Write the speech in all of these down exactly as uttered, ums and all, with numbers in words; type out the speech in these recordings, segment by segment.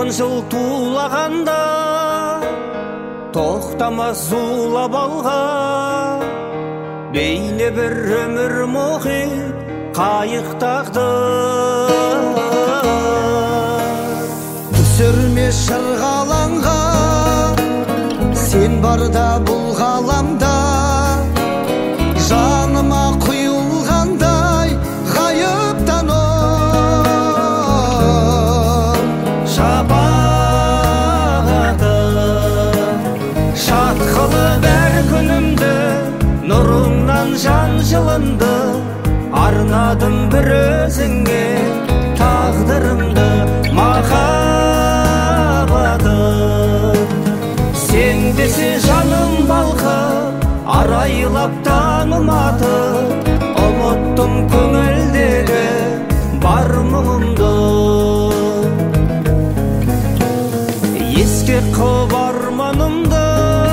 жыл туулаганда токтамас зулап алган бейне бир өмүр мухит кайыктагдар түсірме шырғалаңға сен барда бұл ғаламда жаныма құйылғандай ғайыптан оң шапағатым шат қылып әр күнімді нұрыңнан жан жылынды арнадым бір өзіңе тағдырымды махаббатым сен десе жаным балқып арайлап таңым атып ұмыттым көңілдегі бар мұңымды еске қылып арманымды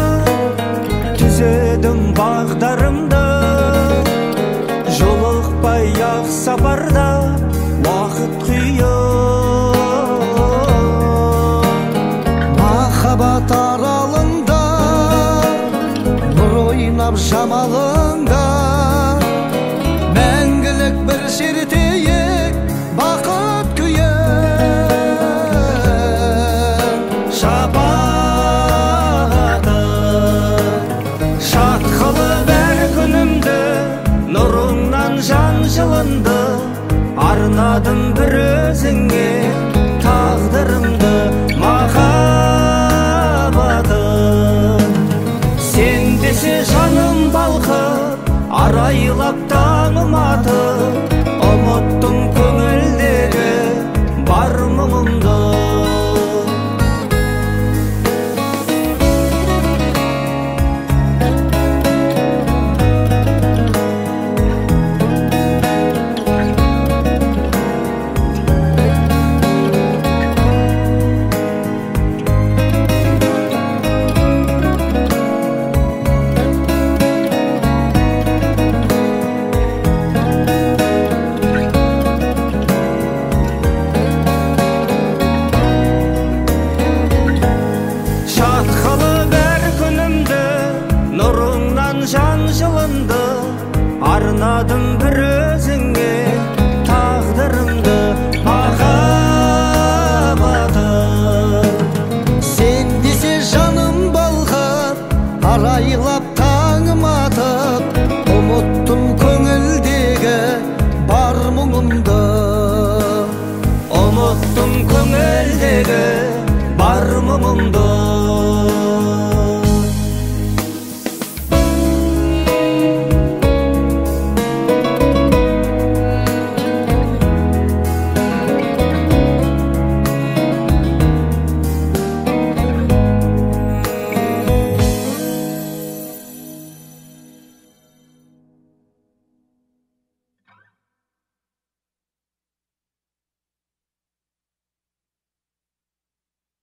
түзедім бағдарымды жолықпай ақ сапарда уақыт қиын махаббат аралында нұр ойнап жамалыңда мәңгілік бір шертейік бақыт күйін шапағатым шат қылып әр күнімді нұрыңнан жан жылынды арнадым бір өзіңе тағдырымды махаббатым сен десе жаным балқып арайлап таңым атып ұмыттым көңілдегі бар мұңымды жан жылынды арнадым бір өзіңе тағдырымды махаббатым сен десе жаным балқып арайлап таңым атып ұмыттым көңілдегі бар мұңымды ұмыттым көңілдегі бар мұңымды